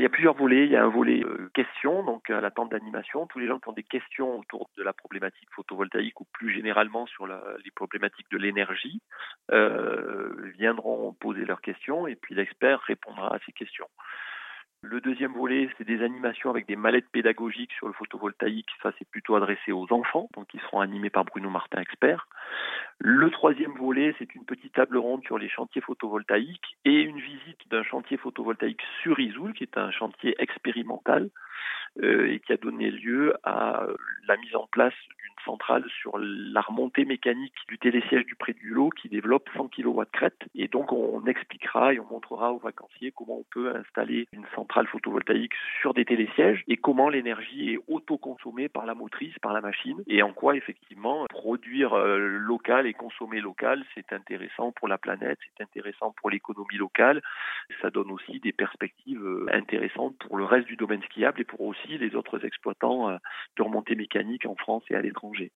y a plusieurs volets. Il y a un volet questions, donc à la tente d'animation. Tous les gens qui ont des questions autour de la problématique photovoltaïque ou plus généralement sur les problématiques de l'énergie viendront poser leurs questions et puis l'expert répondra à ces questions. Le deuxième volet, c'est des animations avec des mallettes pédagogiques sur le photovoltaïque. Ça, c'est plutôt adressé aux enfants, donc ils seront animés par Bruno Martin, expert. Le troisième volet, c'est une petite table ronde sur les chantiers photovoltaïques et une visite d'un chantier photovoltaïque sur Isoul, qui est un chantier expérimental et qui a donné lieu à la mise en place d'une centrale sur la remontée mécanique du télésiège du Pré du Lot qui développe 100 kW crête. Et donc on expliquera et on montrera aux vacanciers comment on peut installer une centrale photovoltaïque sur des télésièges et comment l'énergie est autoconsommée par la motrice, par la machine, et en quoi effectivement produire local et consommer local, c'est intéressant pour la planète, c'est intéressant pour l'économie locale. Ça donne aussi des perspectives intéressantes pour le reste du domaine skiable et pour aussi les autres exploitants de remontée mécanique en France et à l'étranger.